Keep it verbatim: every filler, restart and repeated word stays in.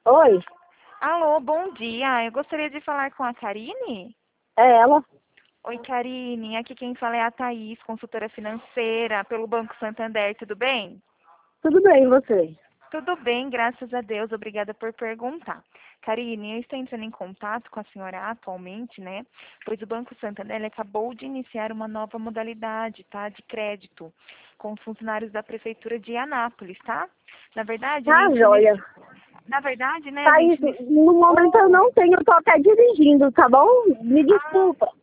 Oi, Alô, bom dia. Eu gostaria de falar com a Karine. é ela? Oi, Karine. Aqui quem fala é a Thaís, consultora financeira pelo Banco Santander. Tudo bem? Tudo bem, e você? Tudo bem, graças a Deus. Obrigada por perguntar. Karine, eu estou entrando em contato com a senhora atualmente, né? Pois o Banco Santander ele acabou de iniciar uma nova modalidade, tá? De crédito com os funcionários da Prefeitura de Anápolis, tá? Na verdade, a Tá, gente joia. inici... Na verdade, né, a Thaís, gente inici... no momento eu Oh! não tenho, eu tô até dirigindo, tá bom? Me Ah, desculpa.